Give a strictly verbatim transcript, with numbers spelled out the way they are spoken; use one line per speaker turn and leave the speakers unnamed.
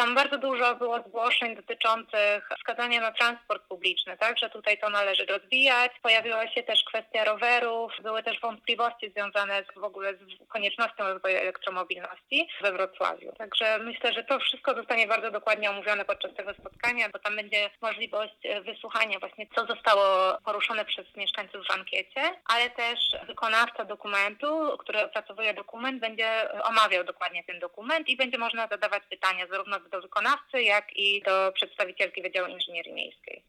Tam bardzo dużo było zgłoszeń dotyczących wskazania na transport publiczny, tak, że tutaj to należy rozwijać. Pojawiła się też kwestia rowerów, były też wątpliwości związane z, w ogóle z koniecznością rozwoju elektromobilności we Wrocławiu. Także myślę, że to wszystko zostanie bardzo dokładnie omówione podczas tego spotkania, bo tam będzie możliwość wysłuchania właśnie, co zostało poruszone przez mieszkańców w ankiecie, ale też wykonawca dokumentu, który opracowuje dokument, będzie omawiał dokładnie ten dokument i będzie można zadawać pytania zarówno do wykonawcy, jak i do przedstawicielki Wydziału Inżynierii Miejskiej.